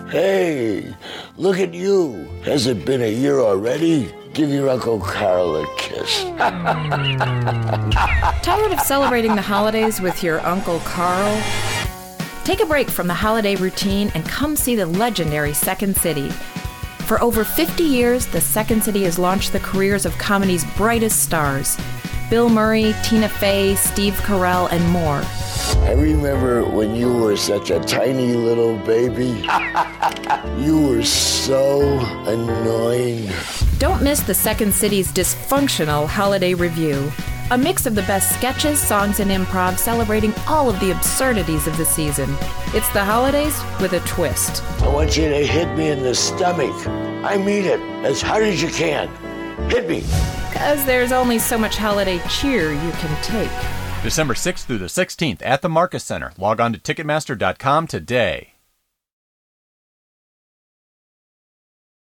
Hey, look at you. Has it been a year already? Give your Uncle Carl a kiss. Tired of celebrating the holidays with your Uncle Carl? Take a break from the holiday routine and come see the legendary Second City. For over 50 years, the Second City has launched the careers of comedy's brightest stars. Bill Murray, Tina Fey, Steve Carell, and more. I remember when you were such a tiny little baby. You were so annoying. Don't miss the Second City's dysfunctional holiday review. A mix of the best sketches, songs, and improv celebrating all of the absurdities of the season. It's the holidays with a twist. I want you to hit me in the stomach. I mean it, as hard as you can. Hit me. Because there's only so much holiday cheer you can take. December 6th through the 16th at the Marcus Center. Log on to Ticketmaster.com today.